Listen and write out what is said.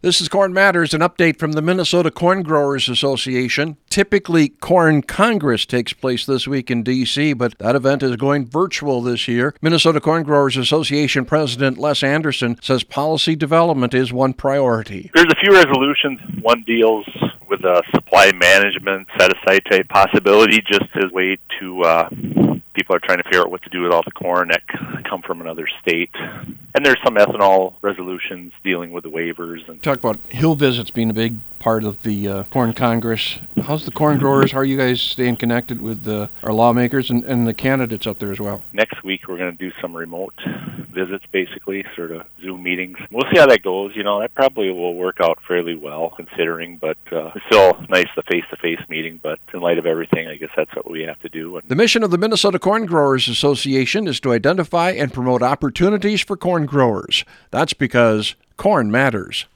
This is Corn Matters, an update from the Minnesota Corn Growers Association. Typically, Corn Congress takes place this week in D.C., but that event is going virtual this year. Minnesota Corn Growers Association President Les Anderson says policy development is one priority. There's a few resolutions. One deals with a supply management set-aside type possibility, just as a way to people are trying to figure out what to do with all the corn that come from another state. And there's some ethanol resolutions dealing with the waivers. And talk about hill visits being a big part of the Corn Congress. How's the corn growers? How are you guys staying connected with our lawmakers and the candidates up there as well? Next week we're going to do some remote visits, basically, sort of Zoom meetings. We'll see how that goes. You know, that probably will work out fairly well considering, but it's still nice, the face-to-face meeting, but in light of everything, I guess that's what we have to do. The mission of the Minnesota Corn Growers Association is to identify and promote opportunities for corn growers. That's because corn matters.